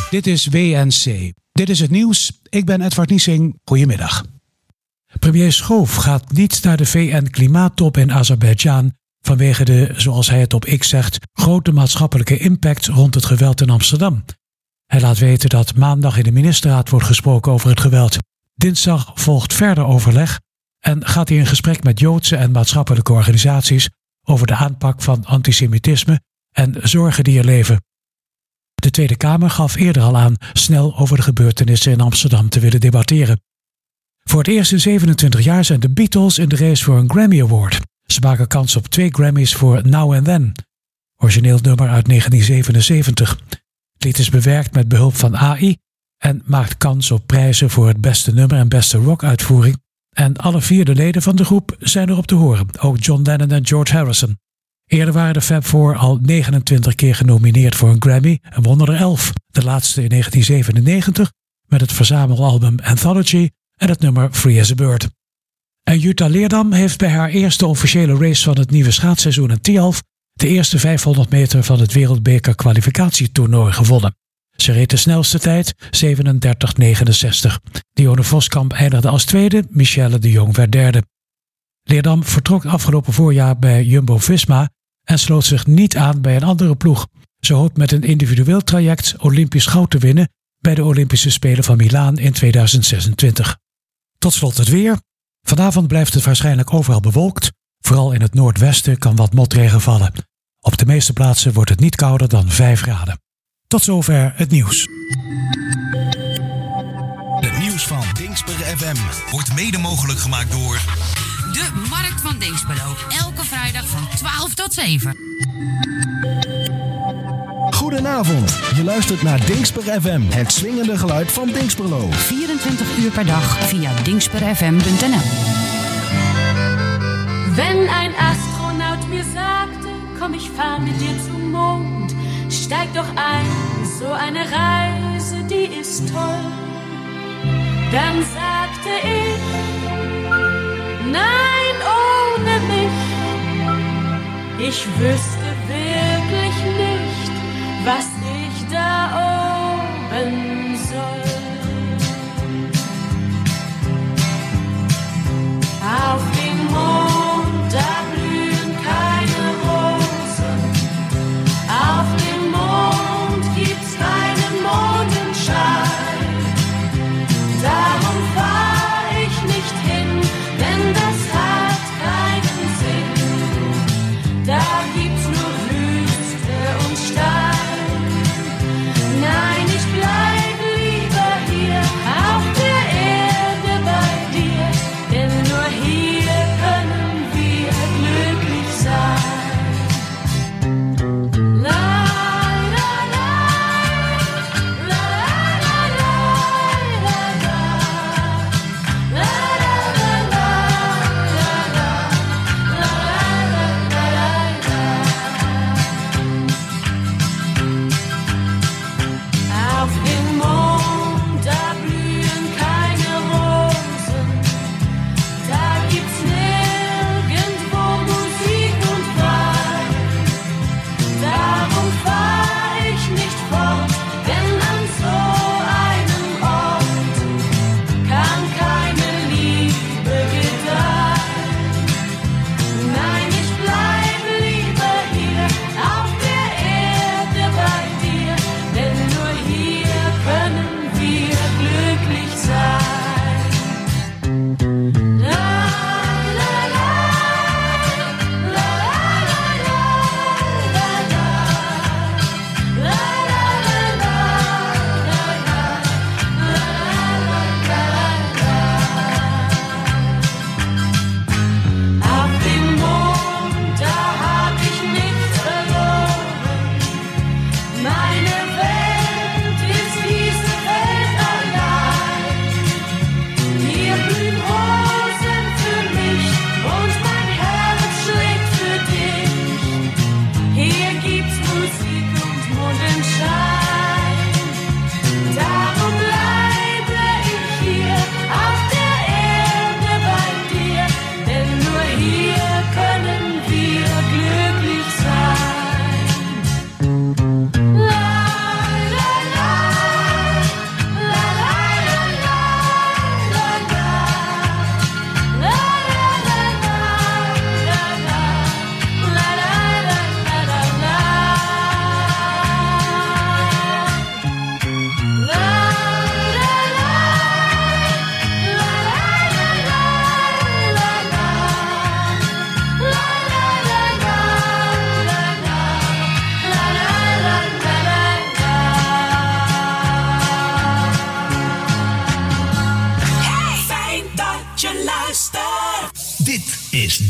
Dit is WNC. Dit is het nieuws. Ik ben Edward Niesing. Goedemiddag. Premier Schoof gaat niet naar de VN-klimaattop in Azerbeidzjan vanwege de, zoals hij het op X zegt, grote maatschappelijke impact rond het geweld in Amsterdam. Hij laat weten dat maandag in de ministerraad wordt gesproken over het geweld. Dinsdag volgt verder overleg en gaat hij in gesprek met Joodse en maatschappelijke organisaties over de aanpak van antisemitisme en zorgen die er leven. De Tweede Kamer gaf eerder al aan snel over de gebeurtenissen in Amsterdam te willen debatteren. Voor het eerst in 27 jaar zijn de Beatles in de race voor een Grammy Award. Ze maken kans op 2 Grammys voor Now and Then, origineel nummer uit 1977. Het lied is bewerkt met behulp van AI en maakt kans op prijzen voor het beste nummer en beste rockuitvoering. En alle 4 de leden van de groep zijn erop te horen, ook John Lennon en George Harrison. Eerder waren de Fab Four al 29 keer genomineerd voor een Grammy en wonnen er 11. De laatste in 1997 met het verzamelalbum Anthology en het nummer Free as a Bird. En Jutta Leerdam heeft bij haar eerste officiële race van het nieuwe schaatsseizoen in Tialf de eerste 500 meter van het Wereldbeker kwalificatietoernooi gewonnen. Ze reed de snelste tijd, 37,69. Dionne Voskamp eindigde als tweede, Michelle de Jong werd derde. Leerdam vertrok afgelopen voorjaar bij Jumbo-Visma en sloot zich niet aan bij een andere ploeg. Ze hoopt met een individueel traject Olympisch goud te winnen bij de Olympische Spelen van Milaan in 2026. Tot slot het weer. Vanavond blijft het waarschijnlijk overal bewolkt. Vooral in het noordwesten kan wat motregen vallen. Op de meeste plaatsen wordt het niet kouder dan 5 graden. Tot zover het nieuws. Het nieuws van Dingsper FM wordt mede mogelijk gemaakt door de Markt van Dinxperlo. Elke vrijdag van 12 tot 7. Goedenavond, je luistert naar Dingsper FM, het swingende geluid van Dinxperlo. 24 uur per dag via dingsperfm.nl. Wenn ein Astronaut mir sagte, komm, ich fahr mit dir zum Mond, steig doch ein, so eine Reise, die ist toll. Dann sagte ich, nein, ohne mich, ich wüsste wirklich nicht, was ich da oben soll. Auf dem Mond, da blühen keine Rosen. Auf dem Mond gibt's keinen Mondenschein. Darum fahr ich nicht hin, denn das hat keinen Sinn. Da gibt's nur Wüste und Stein.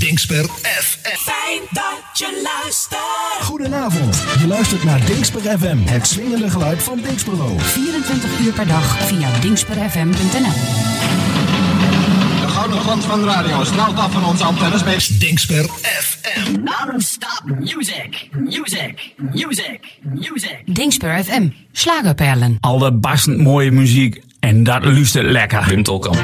Dingsper FM. Fijn dat je luistert. Goedenavond, je luistert naar Dingsper FM, het swingende geluid van Dingsperlo. 24 uur per dag via dingsperfm.nl. De gouden glans van de radio straalt af van onze antennes bij Dingsper FM. Non-stop music, music, music, music. Dingsper FM. Slagerperlen. Allerbastend mooie muziek en dat luistert lekker. Wim Tolkamp.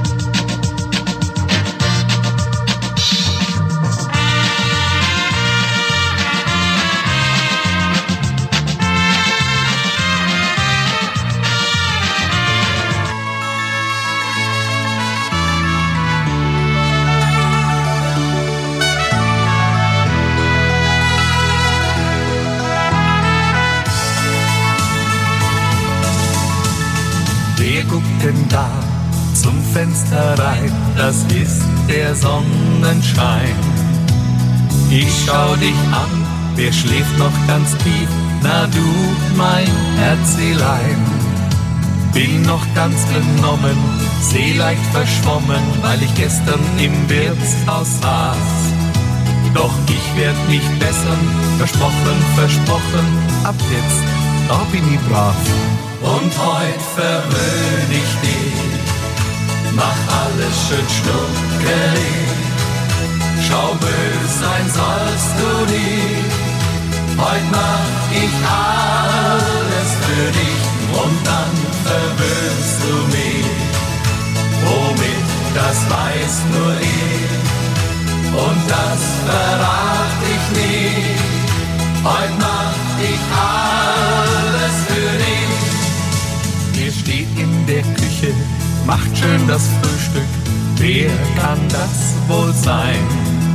Wer guckt denn da zum Fenster rein? Das ist der Sonnenschein. Ich schau dich an, wer schläft noch ganz tief? Na du, mein Herzelein. Bin noch ganz benommen, seh leicht verschwommen, weil ich gestern im Wirtshaus saß. Doch ich werd mich bessern, versprochen, versprochen. Ab jetzt, da bin ich brav. Und heut verwöhn ich dich, mach alles schön schnuckelig. Schau, bös sein sollst du nicht, heut mach ich alles für dich. Und dann verwöhnst du mich, womit, das weiß nur ich. Und das verrat ich nie, heut mach ich alles für dich. Ihr steht in der Küche, macht schön das Frühstück. Wer kann das wohl sein?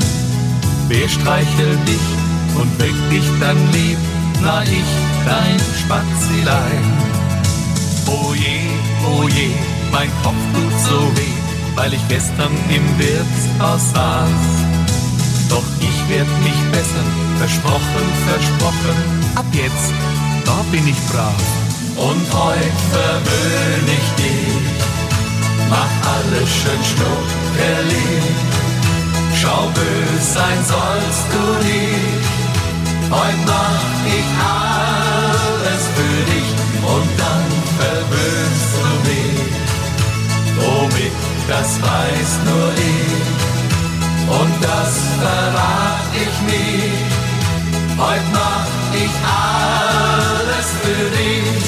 Wer streichelt dich und weckt dich dann lieb? Na ich, dein Spazilein. Oh je, mein Kopf tut so weh, weil ich gestern im Wirtshaus saß. Doch ich werd mich bessern, versprochen, versprochen. Ab jetzt, da bin ich brav. Und heut verwöhn ich dich, mach alles schön schnuckelig. Schau, bös sein sollst du nicht, heut mach ich alles für dich. Und dann verwöhnst du mich, womit, das weiß nur ich. Und das verrat ich nie, heut mach ich alles für dich.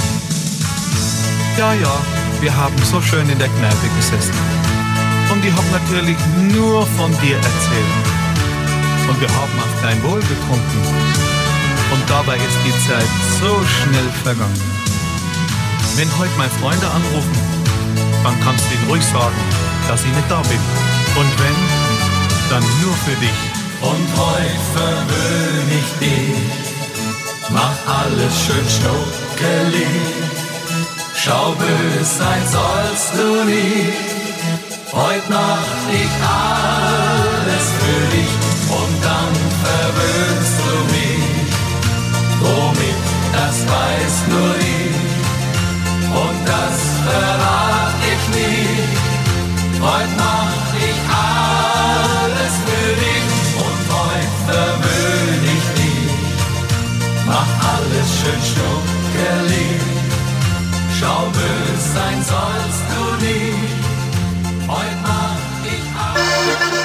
Ja, wir haben so schön in der Kneipe gesessen. Und ich hab natürlich nur von dir erzählt. Und wir haben auf dein Wohl getrunken. Und dabei ist die Zeit so schnell vergangen. Wenn heute meine Freunde anrufen, dann kannst du ihnen ruhig sagen, dass ich nicht da bin. Und wenn, dann nur für dich. Und heute verwöhn ich dich, mach alles schön schnuckelig. Schau, bös sein sollst du nicht, heut mach ich alles für dich. Und dann verwöhnst du mich, womit, das weiß nur ich. Und das verrat ich nie, heut mach ich alles für dich. Und heut verwöhn ich dich, mach alles schön schnuckelig. Schau, bös sein sollst du nicht, heut mach ich alles.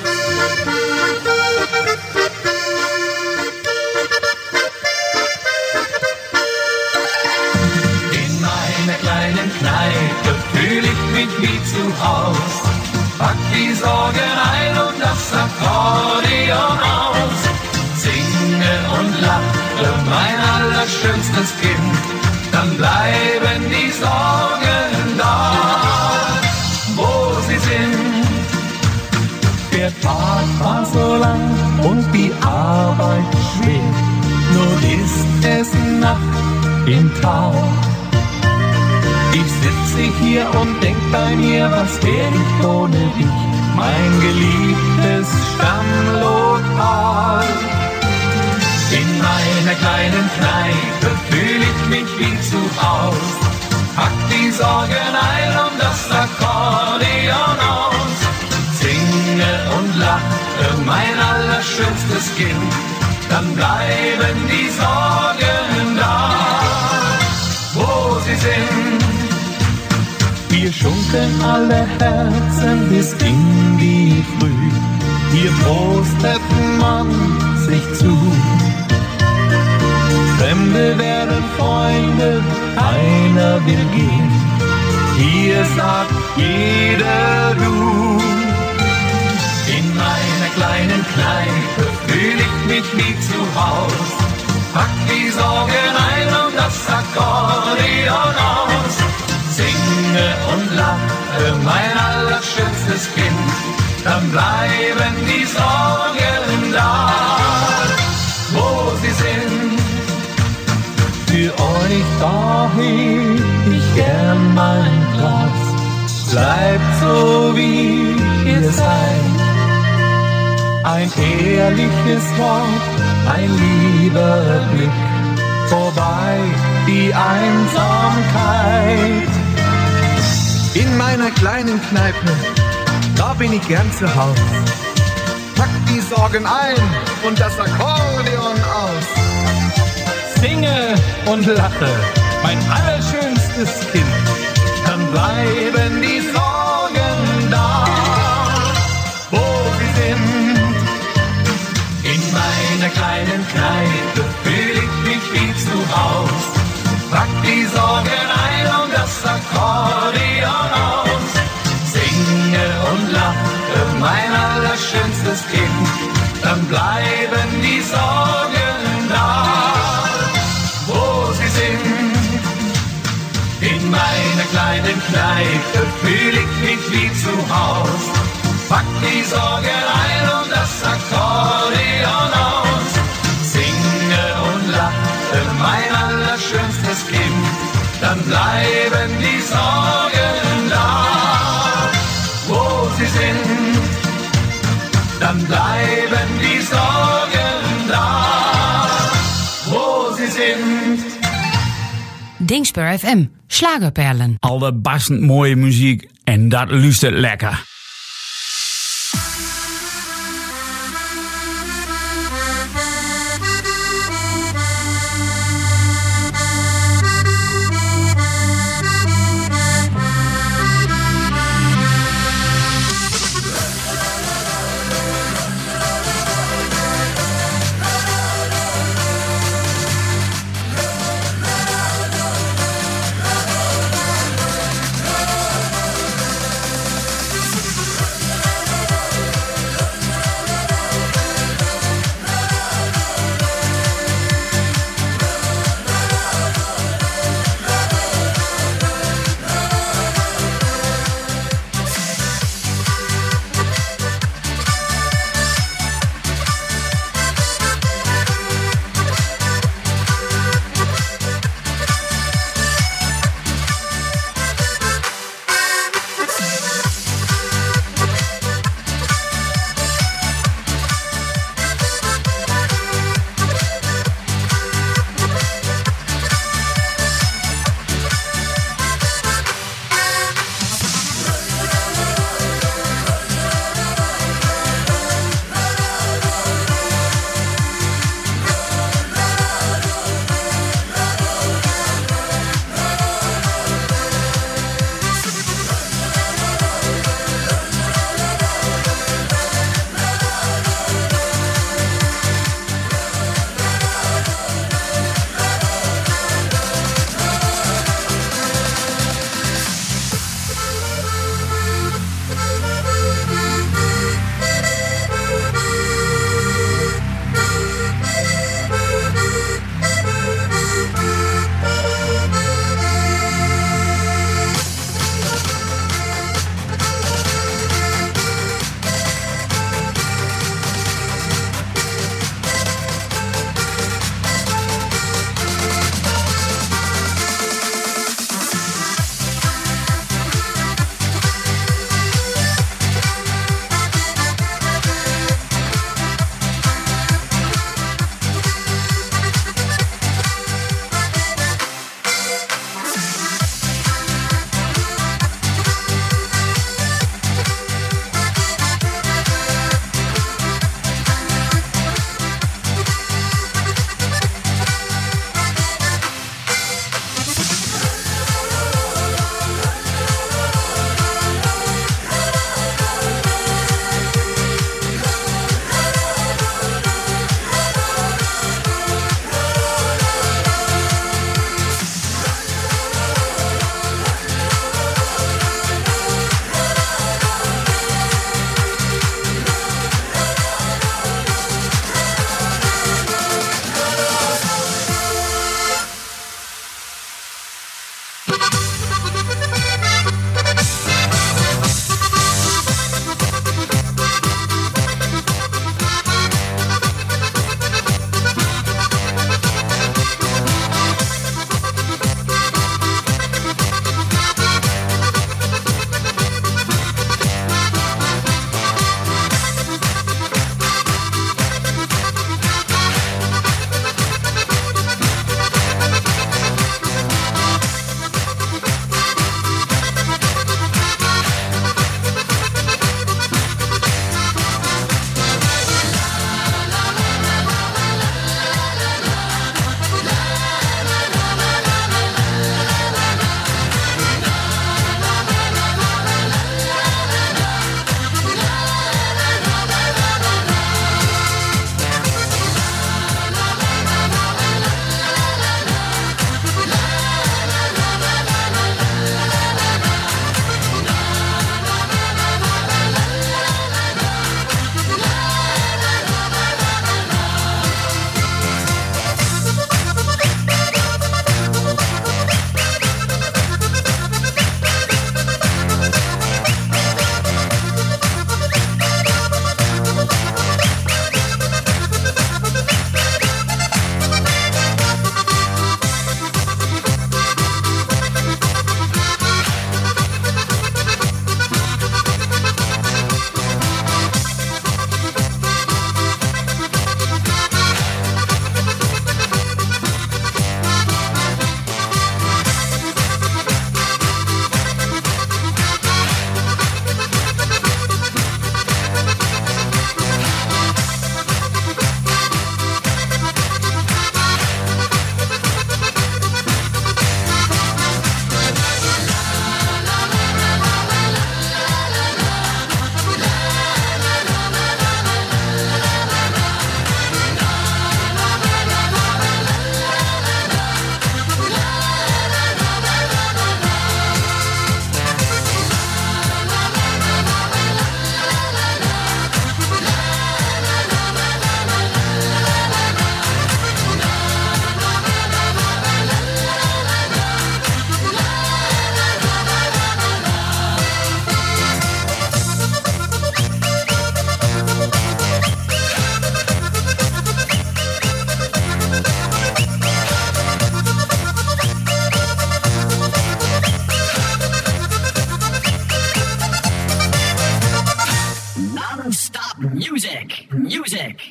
In meiner kleinen Kneipe fühl ich mich wie zu Haus. Pack die Sorgen ein und das Akkordeon aus. Singe und lache, mein allerschönstes Kind. Dann bleiben die Sorgen da, wo sie sind. Der Tag war so lang und die Arbeit schwer, nun ist es Nacht im Tag. Ich sitze hier und denk bei mir, was wär ich ohne dich, mein geliebtes Stammlokal. In meiner kleinen Kneipe fühl ich mich wie zu Haus. Pack die Sorgen ein und das Akkordeon aus. Singe und lach allerschönstes Kind, dann bleiben die Sorgen da, wo sie sind. Wir schunkeln alle Herzen bis in die Früh, hier prostet man sich zu. Fremde werden Freunde, einer will gehen, hier sagt jeder du. In meiner kleinen Kneipe fühl ich mich wie zu Haus, pack die Sorgen ein und das Akkordeon aus. Singe und lache, mein allerschönstes Kind, dann bleiben die Sorgen da, wo sie sind. Für euch da heb ich gern mein Glas, bleibt so wie ihr seid. Ein ehrliches Wort, ein lieber Blick, vorbei die Einsamkeit. In meiner kleinen Kneipe, da bin ich gern zu Haus. Pack die Sorgen ein und das Akkordeon aus. Singe und lache, mein allerschönstes Kind, dann bleiben die Sorgen da, wo sie sind. In meiner kleinen Kneipe fühl ich mich wie zu Haus, pack die Sorgen ein und das Akkordeon aus. Singe und lache, mein allerschönstes Kind, dann bleiben die Sorgen da, wo sie sind. In meiner kleinen Kneipe fühl ich mich wie zu Haus, pack die Sorgen ein und das Akkordeon aus. Singe und lache, mein allerschönstes Kind, dann bleiben die Sorgen da, wo sie sind. Dann bleiben die Sorgen da, wo sie sind. Dingspur FM, Schlagerperlen. Allerbastend mooie muziek en dat luistert lekker.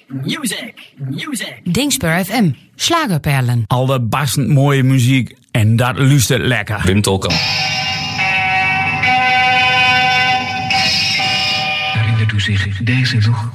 music, music. Dingspur FM. Schlagerperlen. Allerbastend mooie muziek en dat luistert lekker. Wim Tolkan. Herinnert u zich deze nog?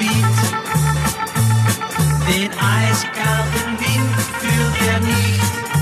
Den eiskalten Wind fühlt er nicht.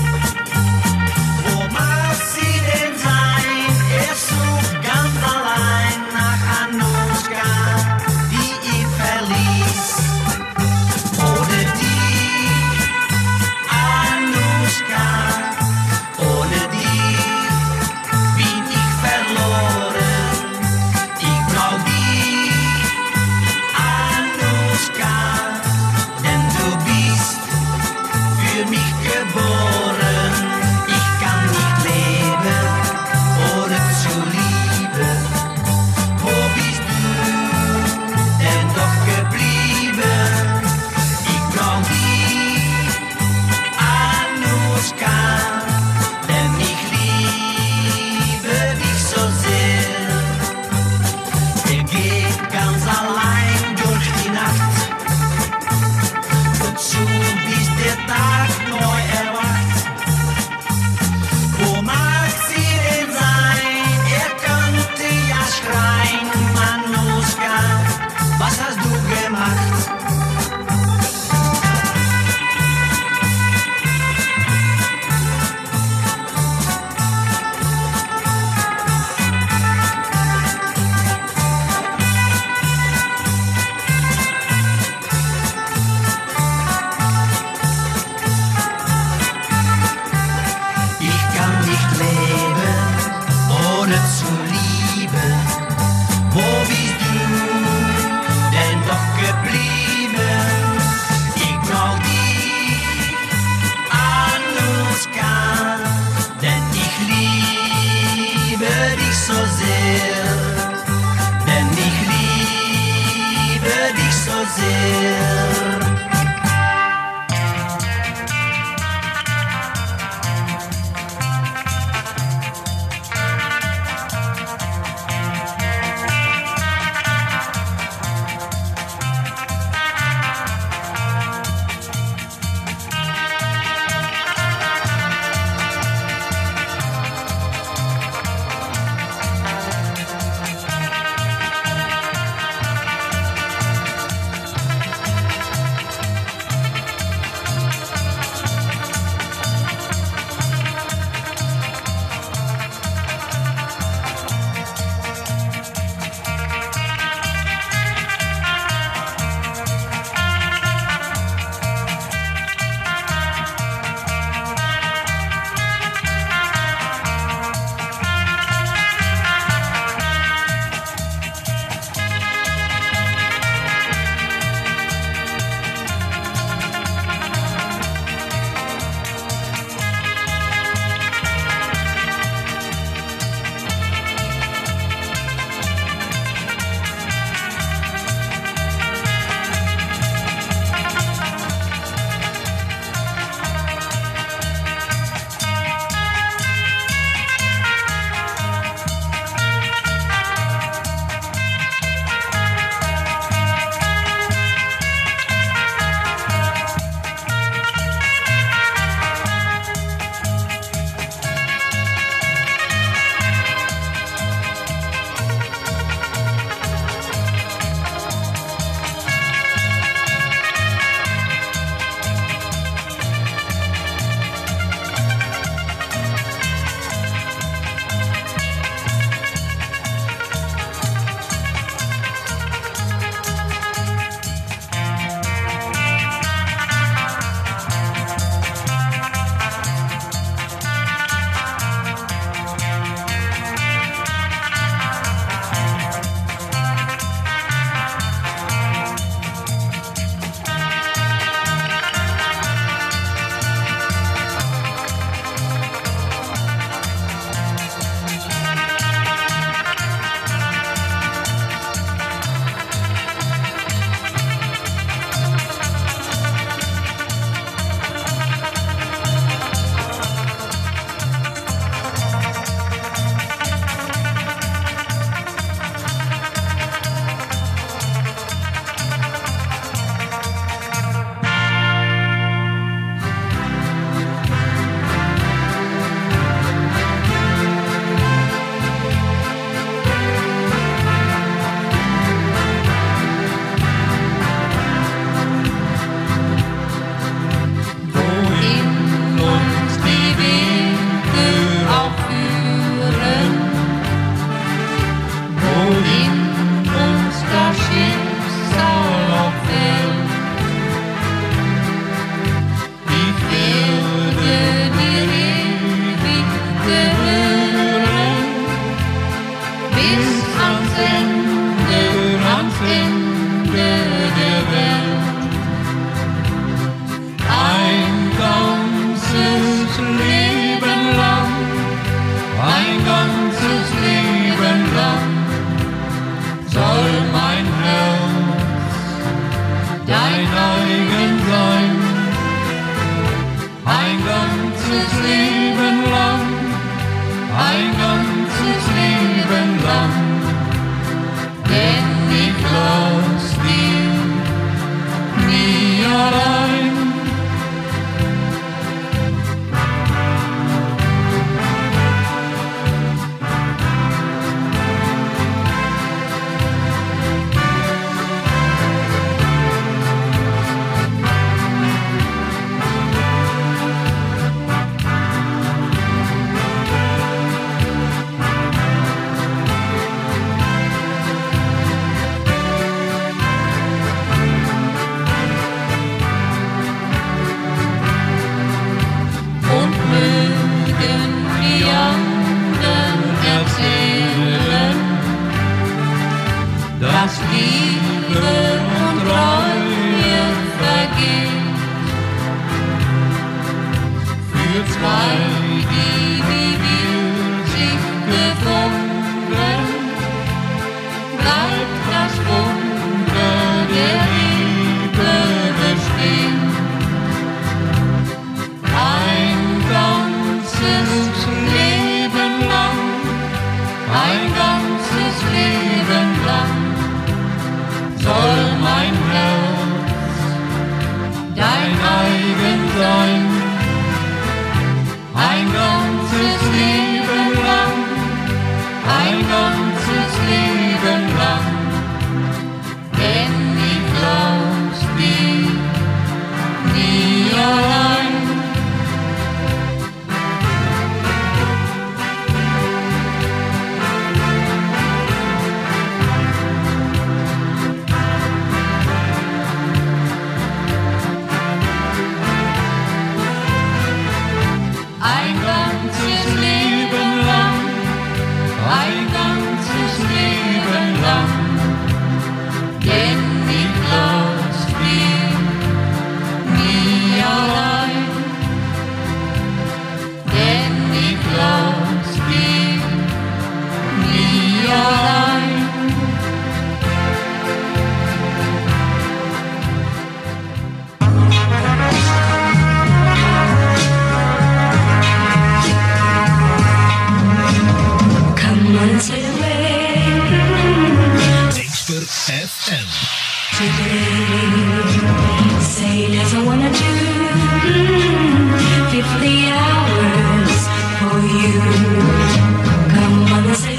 all the hours for you. Come on, sail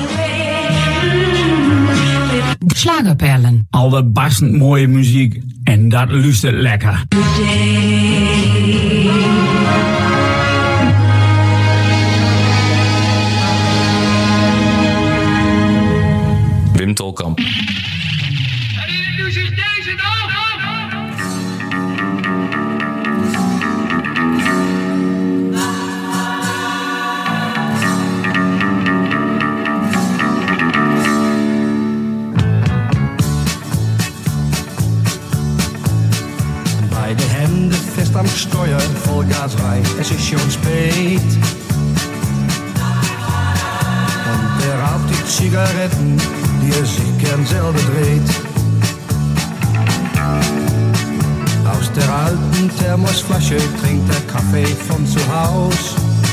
away. Slagerperlen. Alle barstend mooie muziek en dat luistert lekker. Wim Tolkamp. Beide Hände fest am Steuer, Vollgas rein, es ist schon spät. Und er raucht die Zigaretten, die er sich gern selber dreht. Aus der alten Thermosflasche trinkt er Kaffee von zu Haus.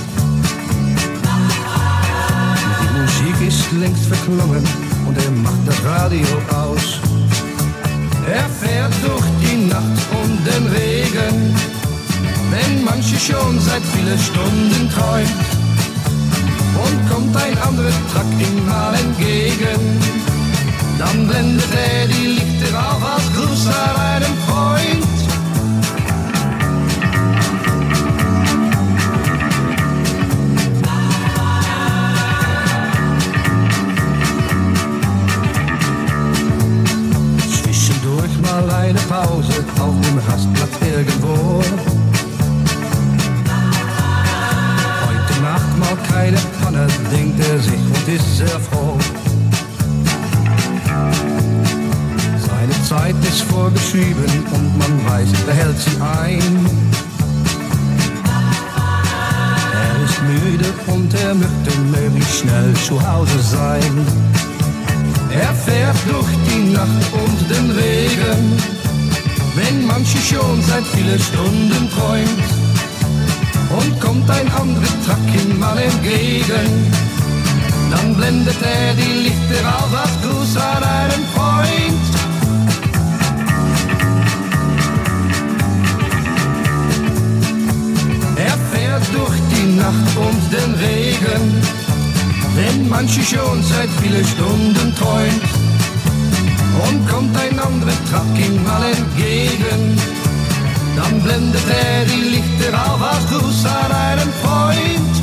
Die Musik ist längst verklungen und er macht das Radio aus. Er fährt durch die Nacht und den Regen, wenn manche schon seit vielen Stunden träumt. Und kommt ein anderer Truck ihm mal entgegen, dann blendet er die Lichter auf als Gruß an einen Freund. Zwischendurch mal eine Pause auf dem Rastplatz irgendwo. Heute Nacht mal keine Panne, denkt er sich und ist sehr froh. Seine Zeit ist vorgeschrieben und man weiß, er hält sie ein. Er ist müde und er möchte möglichst schnell zu Hause sein. Er fährt durch die Nacht und den Regen, wenn manche schon seit vielen Stunden träumt. Und kommt ein anderer Truck ihm mal entgegen, dann blendet er die Lichter auf als Gruß an einen Freund. Er fährt durch die Nacht und den Regen, wenn manche schon seit vielen Stunden träumt. Und kommt ein anderer Truck ihm mal entgegen, dann blendet er die Lichter auf als Gruß an einen Freund.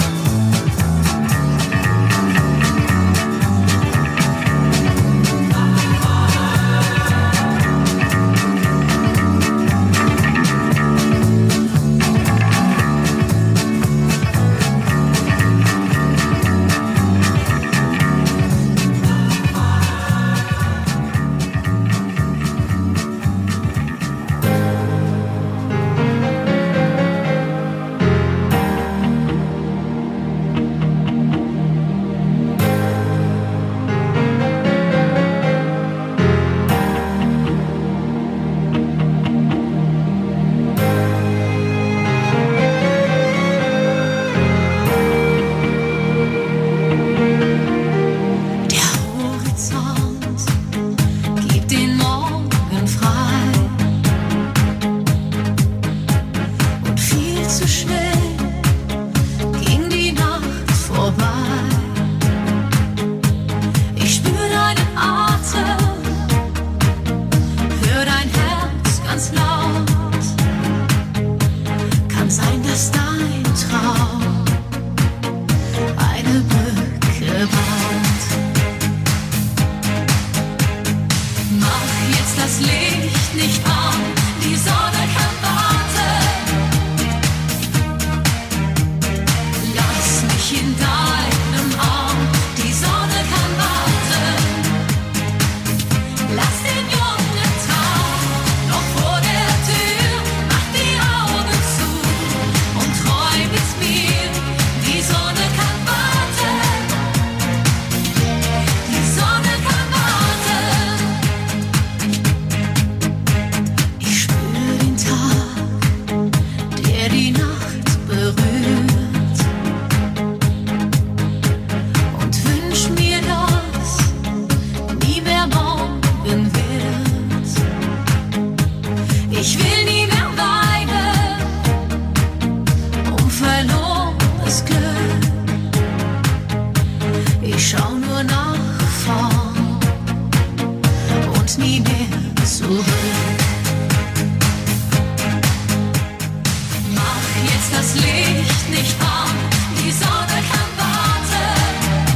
Und das Glück. Ich schau nur nach vorn und nie mehr zurück. Mach jetzt das Licht nicht an, die Sonne kann warten.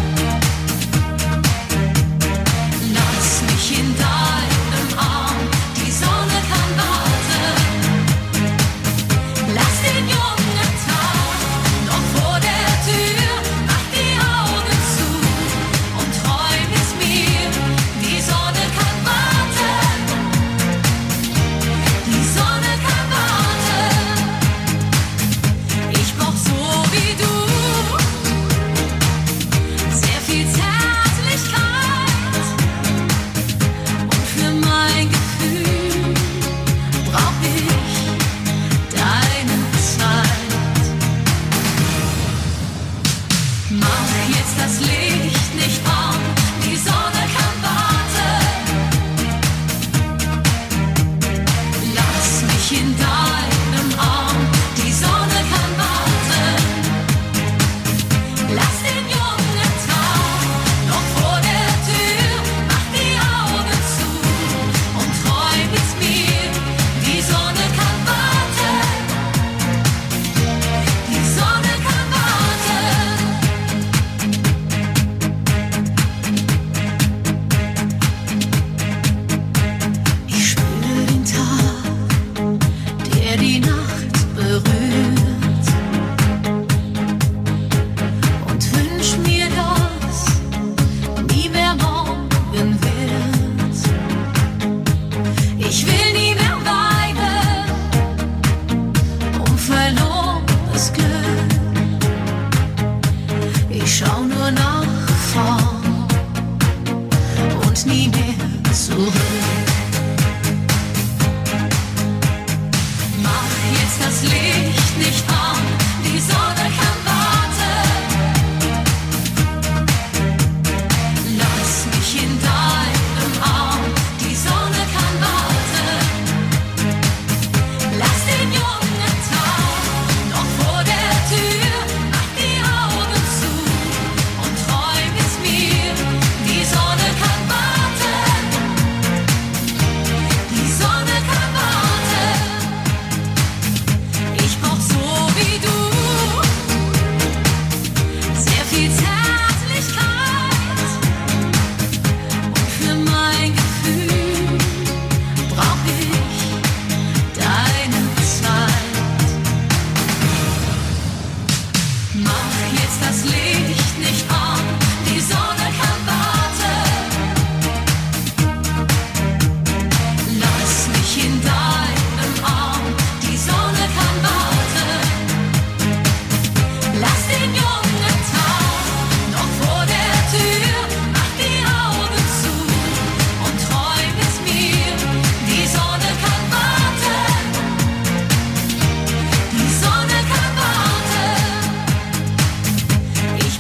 Lass mich in deinem Arm, die Sonne kann warten. Lass den jungen Tag noch vor der Tür, mach die Augen zu und träum mit mir. Die Sonne kann warten, die Sonne kann warten. Ich brauch so wie du sehr viel Zärtlichkeit und für mein Gefühl brauch ich deine Zeit. Mach jetzt das Licht nicht an, die Sonne kann warten. Lass mich in deinem Arm, die Sonne kann warten. Lass den jungen Tag noch vor der Tür, mach die Augen zu und träum mit mir. Die Sonne kann warten, die Sonne kann warten. Ich spüre den Tag, der die Nacht berührt und wünsch mir, dass nie mehr morgen wird. Ich will nie mehr weinen um verlorenes Glück. Ich schau nur nach vorn und nie mehr zurück. Mach jetzt das Licht nicht an, die Sonne kann warten. Lass mich in deinem Arm, die Sonne kann warten. Lass den jungen Tag noch vor der Tür, mach die Augen zu und träum mit mir. Die Sonne kann warten, die Sonne kann warten. Ich brauch so wie du sehr viel Zärtlichkeit und für mein Gefühl brauch ich deine Zeit. Mach jetzt das Licht nicht an, die Sonne kann warten. Lass mich in deinem Arm, die Sonne kann warten. Lass den jungen Tag noch vor der Tür, mach die Augen zu und träum mit mir. Die Sonne kann warten, die Sonne kann warten. Ich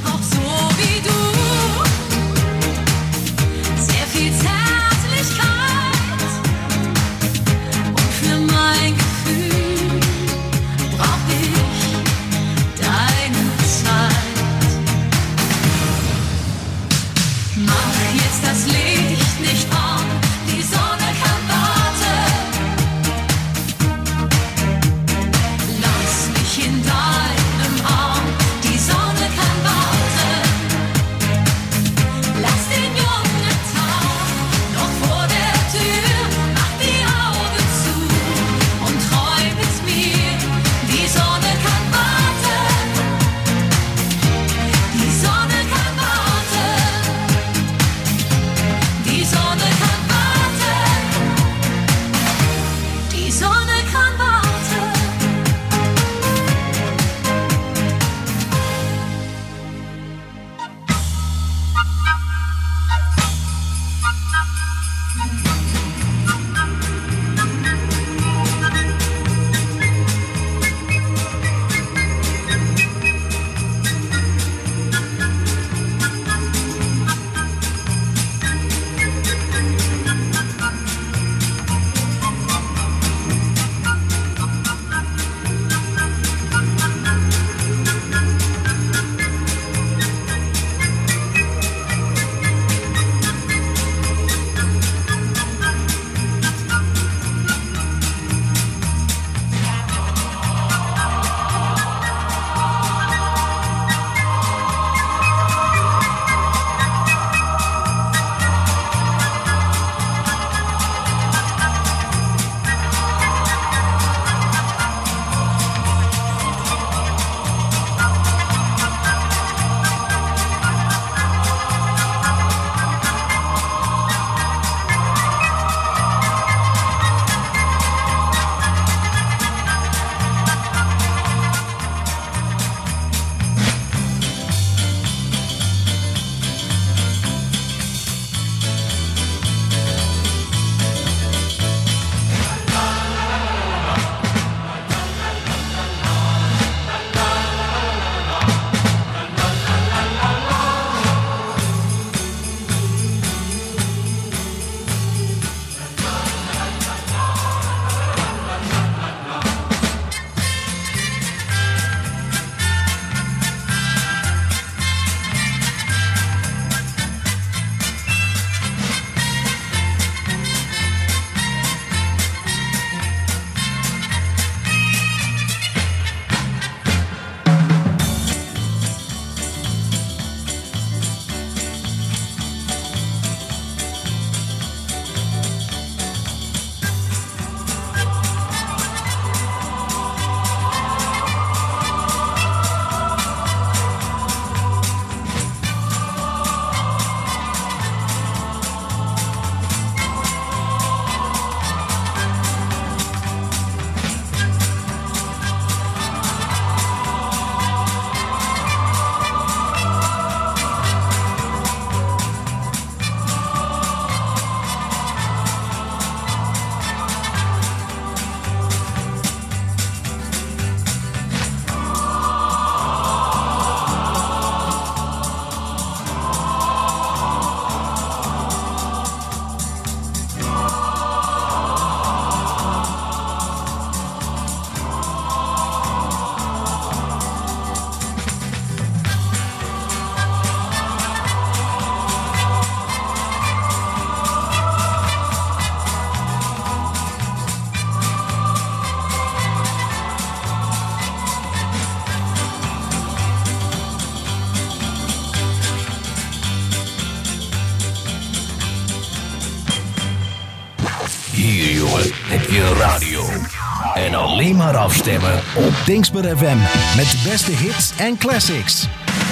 heb je radio. En alleen maar afstemmen op Dingsper FM. Met de beste hits en classics.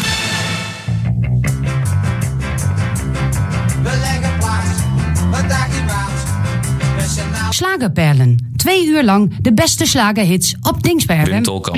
Slagerperlen. 2 uur lang de beste slagerhits op Dingsper FM. Wim Tolkamp.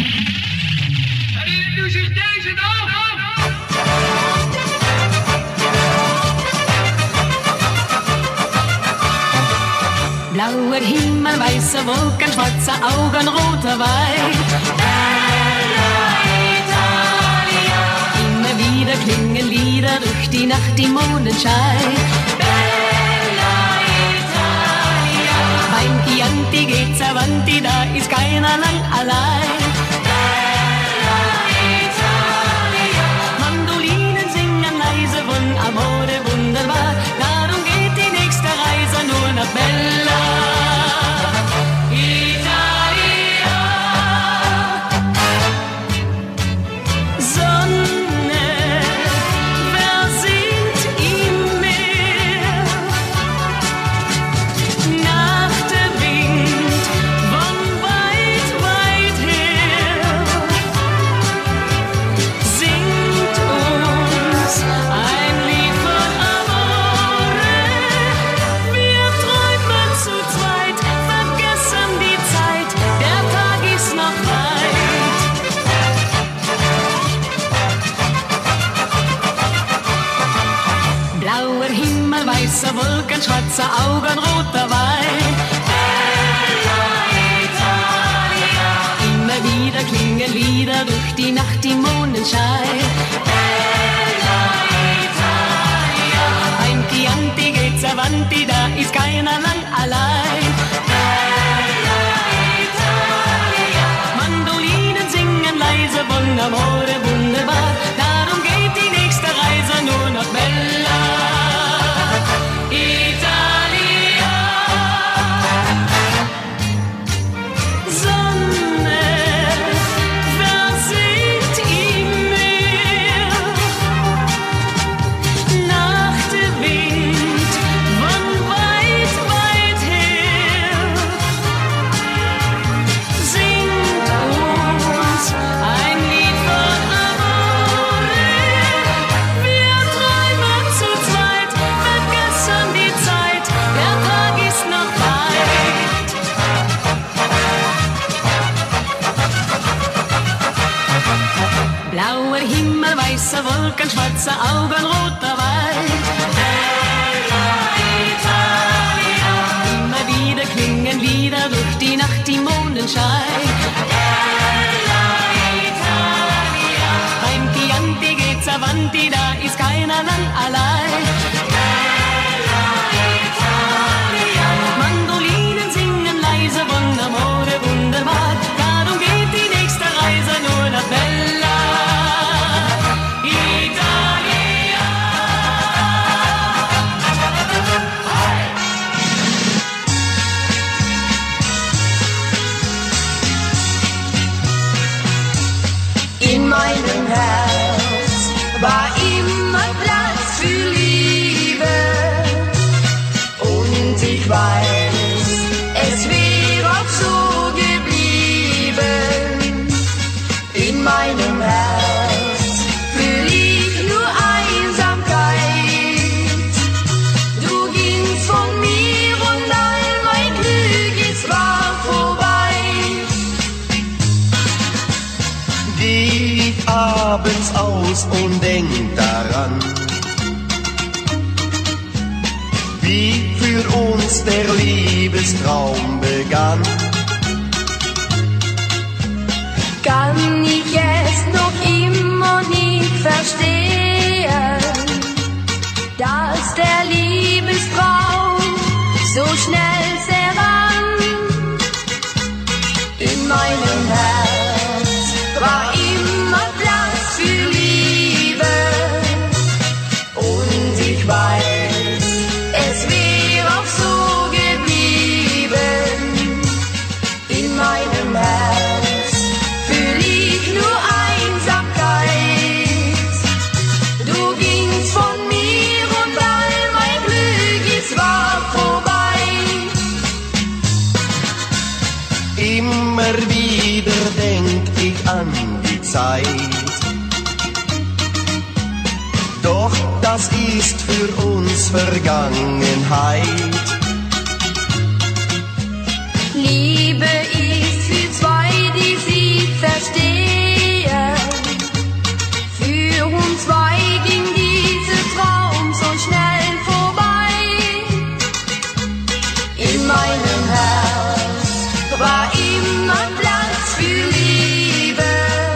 Blauer Himmel, weiße Wolken, schwarze Augen, roter Wein. Bella Italia. Immer wieder klingen Lieder durch die Nacht im Mondenschein. Bella Italia. Beim Chianti geht's avanti, da ist keiner lang allein. Bella Italia. Mandolinen singen leise von Amore wunderbar. Darum geht die nächste Reise nur nach Bella. Weiße Wolken, schwarze Augen, roter Wein. Bella Italia. Immer wieder klingen Lieder durch die Nacht im Mondenschein. Bella Italia. Ein Chianti geht's avanti, da ist keiner lang allein. Bella Italia. Mandolinen singen leise von Amore wunderbar. Darum geht die nächste Reise nur nach Bella. Weiße Wolken, schwarze Augen, roter Wein. Bella Italia. Immer wieder klingen Lieder durch die Nacht im Mondenschein. Bella Italia. Beim Chianti geht's avanti, da ist keiner lang allein. Bella Italia. Mandolinen singen leise von Amore wunderbar. Darum geht die nächste Reise nur nach Bella. In meinem Herz war immer Platz für Liebe und ich weiß, es wäre auch so geblieben. In meinem Herz fühl ich nur Einsamkeit. Du gingst von mir und all mein Glück, es war vorbei. Geh abends aus und denk daran, wie für uns der Liebestraum begann. Kann ich es noch immer nicht verstehen, dass der Liebestraum so schnell zerrann. In meinem Herz war immer Platz für Liebe und ich weiß, es wäre auch so geblieben. an die Zeit. Doch das ist für uns Vergangenheit. Liebe ist für zwei, die sich verstehen. Für uns zwei ging dieser Traum so schnell vorbei. In meinem Herz war immer Platz für Liebe.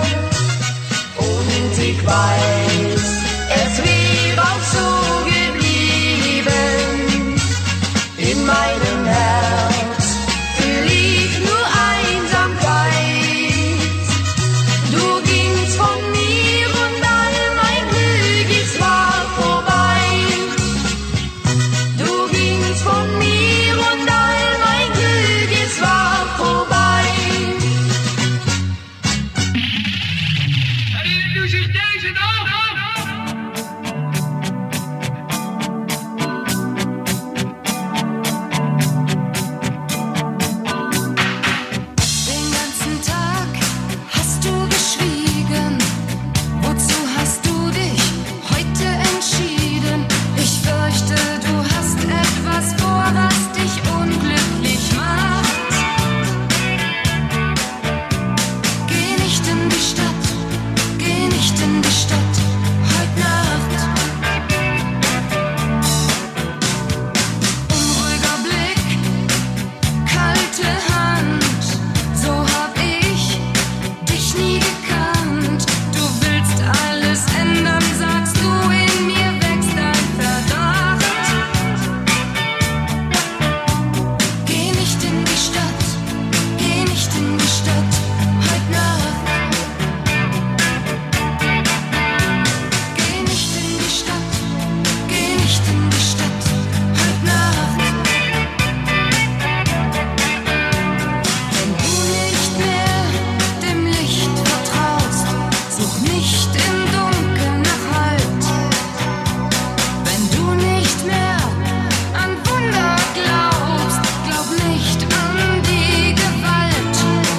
Und ich weiß, es wäre auch so geblieben. In meinem Herz fühl ich nur Einsamkeit. Du gingst von mir und all mein Glück, es war vorbei. Du gingst von mir und all mein Glück, es war vorbei. Du ziet deze nog. Den ganzen Tag hast du geschwiegen. Wozu hast du dich heute entschieden? Ich fürchte, du hast etwas vor, was dich unglücklich macht. Geh nicht in die Stadt, geh nicht in die Stadt, heute Nacht. Unruhiger Blick, kalte Hand, so hab ich dich nie gekannt. Du willst alles ändern, sagst du, in mir wächst ein Verdacht. Geh nicht in die Stadt, geh nicht in die Stadt, heute Nacht. Geh nicht in die Stadt, geh nicht in die Stadt, heute Nacht. Wenn du nicht mehr dem Licht vertraust, such nicht im Dunkeln nach Halt. Wenn du nicht mehr an Wunder glaubst, glaub nicht an die Gewalt.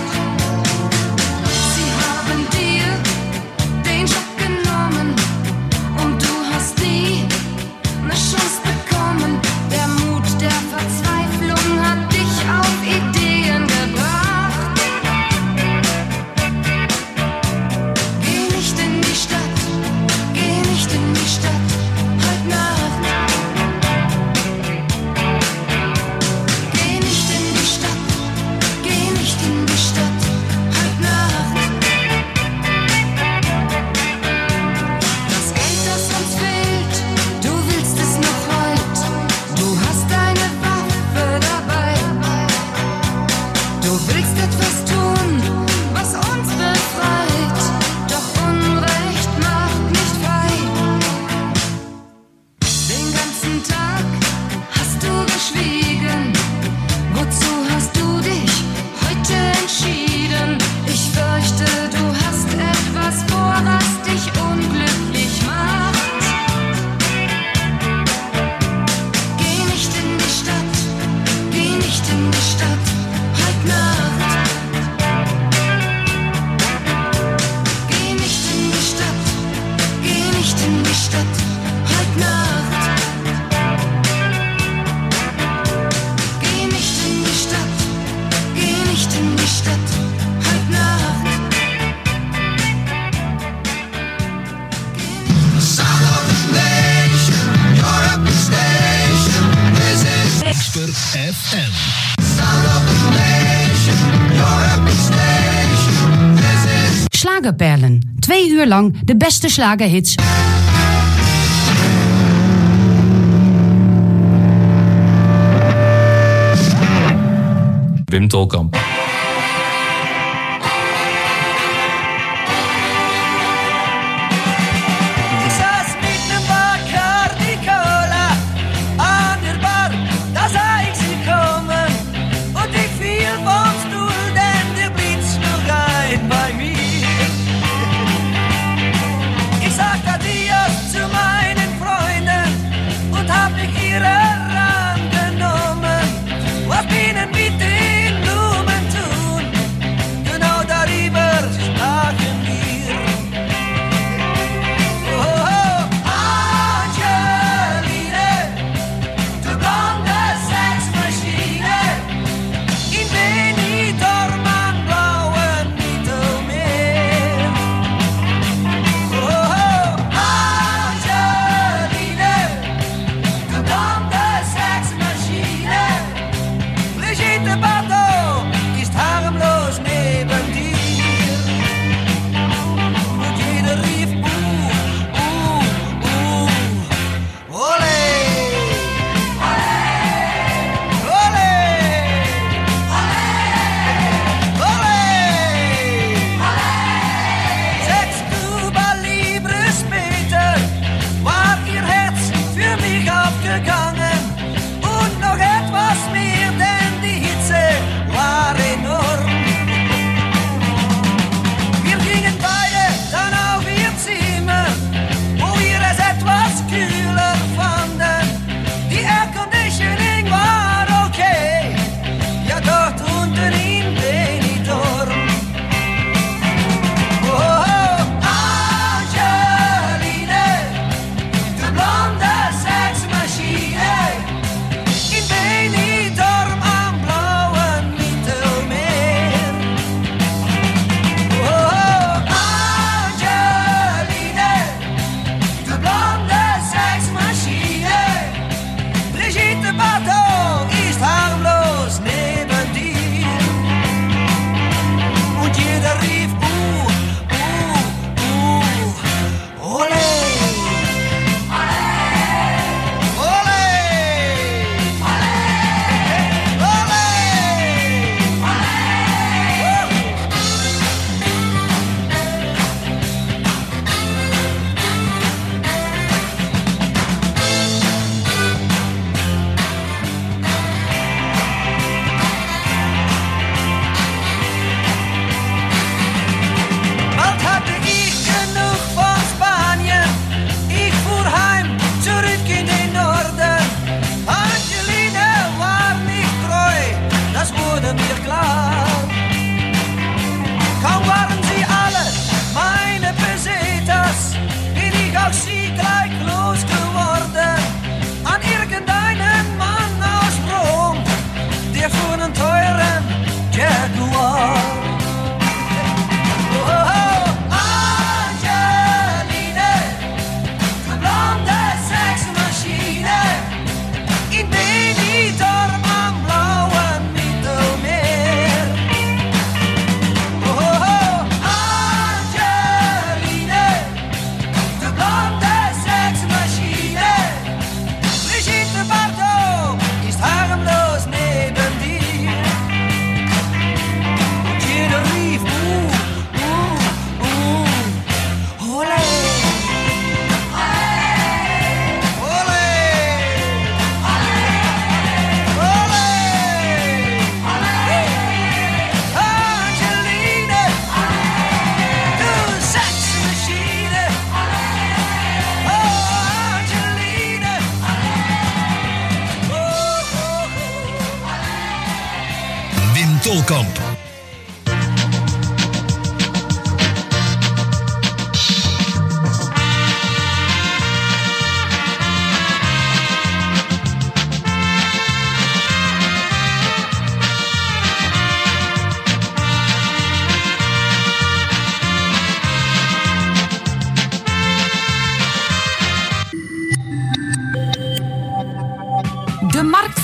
Sie haben dir den Job genommen und du hast nie eine Chance bekommen. Der Mut der Verzweiflung hat dich auf Ideen gebracht. Geh nicht in die Stadt, geh nicht in die Stadt, heute Nacht. Geh nicht in die Stadt, geh nicht in die Stadt, heute Nacht. Das Geld, das uns fehlt, du willst es noch heut. Du hast deine Waffe dabei. Du willst etwas tun, was uns befreit. Doch Unrecht macht nicht frei. Den ganzen Tag hast du geschwiegen. Wozu hast du dich heute entschieden? Ich fürchte, du hast etwas vor, was dich unglücklich macht. Geh nicht in die Stadt, geh nicht in die Stadt, heute Nacht. Geh nicht in die Stadt, geh nicht in die Stadt, heute Nacht. Geh nicht in die Stadt, geh nicht in die Stadt, heute Nacht. Sound of the nation, your happy station. This is Expert FM. Sound of the nation, your happy station. This is Slagerperlen. 2 uur lang de beste slagerhits. Wim Tolkamp. Ich saß mit nem Bacardi Cola an der Bar, da sah ich sie kommen und ich fiel vom Stuhl, denn der Blitz schlug ein bei mir. Ich sagte Adios zu meinen Freunden und hab mich ihrer angenommen. Was ihnen mit den Blumen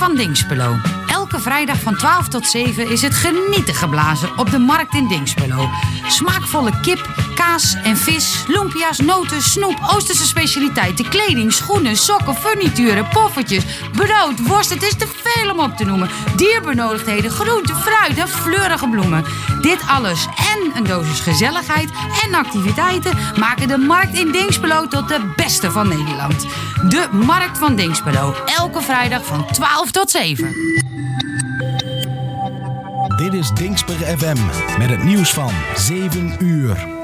van Dinxperlo. Elke vrijdag van 12 tot 7 is het genieten geblazen op de markt in Dinxperlo. Smaakvolle kip, kaas en vis, lumpia's, noten, snoep, Oosterse specialiteiten, kleding, schoenen, sokken, furnituren, poffertjes, brood, worst. Het is te veel om op te noemen. Dierbenodigdheden, groenten, fruit en fleurige bloemen. Dit alles en een dosis gezelligheid en activiteiten maken de markt in Dinxperlo tot de beste van Nederland. De markt van Dinxperlo. Elke vrijdag van 12 tot 7. Dit is Dinxper FM met het nieuws van 7 uur.